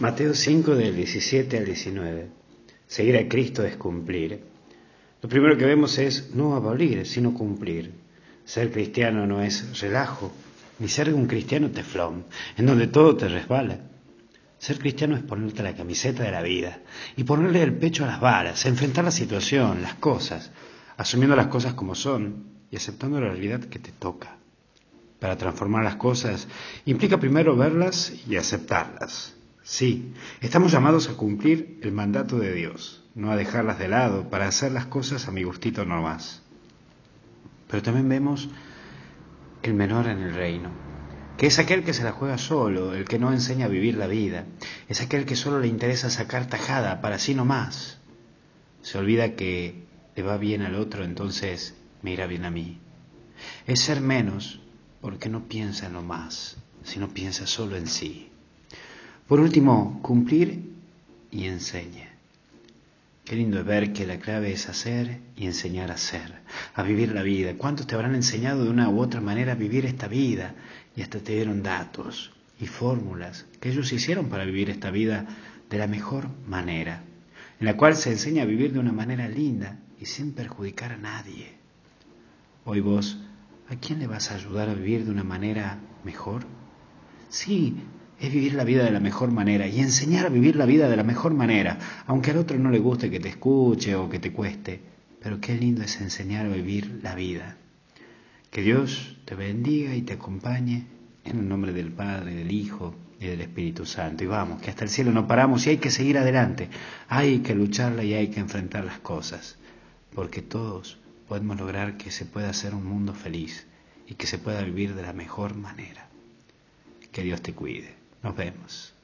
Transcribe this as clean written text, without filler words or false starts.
Mateo 5 del 17 al 19. Seguir a Cristo es cumplir. Lo primero que vemos es no abolir, sino cumplir. Ser cristiano no es relajo, ni ser un cristiano teflón, en donde todo te resbala. Ser cristiano es ponerte la camiseta de la vida y ponerle el pecho a las balas, enfrentar la situación, las cosas, asumiendo las cosas como son y aceptando la realidad que te toca. Para transformar las cosas implica primero verlas y aceptarlas. Sí, estamos llamados a cumplir el mandato de Dios, no a dejarlas de lado para hacer las cosas a mi gustito nomás. Pero también vemos el menor en el reino, que es aquel que se la juega solo, el que no enseña a vivir la vida, es aquel que solo le interesa sacar tajada para sí nomás. Se olvida que le va bien al otro, entonces me irá bien a mí. Es ser menos porque no piensa en lo más, sino piensa solo en sí. Por último, cumplir y enseñe. Qué lindo es ver que la clave es hacer y enseñar a hacer, a vivir la vida. ¿Cuántos te habrán enseñado de una u otra manera a vivir esta vida? Y hasta te dieron datos y fórmulas que ellos hicieron para vivir esta vida de la mejor manera, en la cual se enseña a vivir de una manera linda y sin perjudicar a nadie. Hoy vos, ¿a quién le vas a ayudar a vivir de una manera mejor? Sí, es vivir la vida de la mejor manera y enseñar a vivir la vida de la mejor manera, aunque al otro no le guste que te escuche o que te cueste, pero qué lindo es enseñar a vivir la vida. Que Dios te bendiga y te acompañe en el nombre del Padre, del Hijo y del Espíritu Santo. Y vamos, que hasta el cielo no paramos y hay que seguir adelante, hay que lucharla y hay que enfrentar las cosas, porque todos podemos lograr que se pueda hacer un mundo feliz y que se pueda vivir de la mejor manera. Que Dios te cuide. Nos vemos.